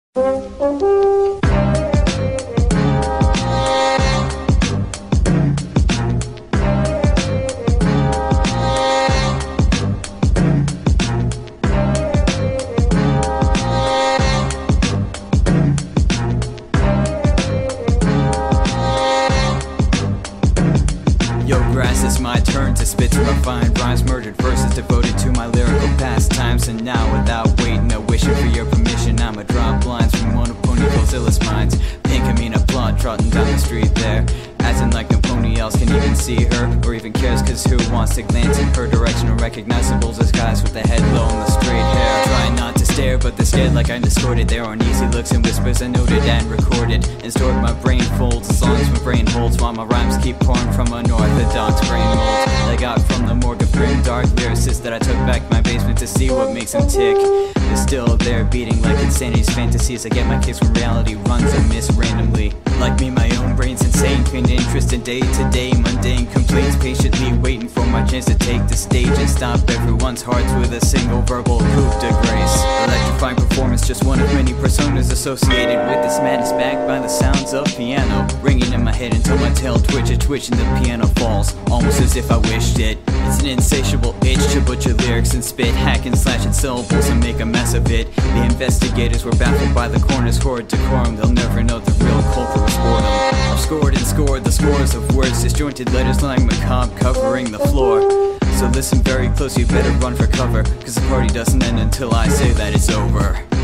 Grass, it's my turn to spit to refined rhymes, murdered verses devoted to my lyrical pastimes. And now, without waiting or wishing for your permission, I'ma drop lines from one of Ponyville's illest minds. Pink Amina blonde trotting down the street there, acting like nobody else can even see her or even cares, cause who wants to glance in her direction or recognizable as guys with the head low and the straight hair. Try not to stare, but they're scared like I'm distorted. There are uneasy looks and whispers I noted and recorded and stored. My brain folds as long as my brain holds, while my rhymes keep pouring from an orthodox brain mold I got from the morgue of grim dark lyricists that I took back to my basement to see what makes them tick. They're still there beating like insanity's fantasies. I get my kicks when reality runs amiss randomly. Like me, my own brain's insane, trained interest in day-to-day mundane complaints, patiently waiting for my chance to take the stage and stop everyone's hearts with a single verbal coup de grace. Electrifying performance, just one of many personas associated with this madness, backed by the sounds of piano ringing in my head until my tail twitch and the piano falls, almost as if I wished it. It's an insatiable itch to butcher lyrics and spit, hack and slash at syllables and make a mess of it. The investigators were baffled by the corner's horrid decorum. They'll never know the real culprit was boredom. I've scored and scored the scores of words, disjointed letters lying macabre covering the floor. So listen very close, you better run for cover, cause the party doesn't end until I say that it's over.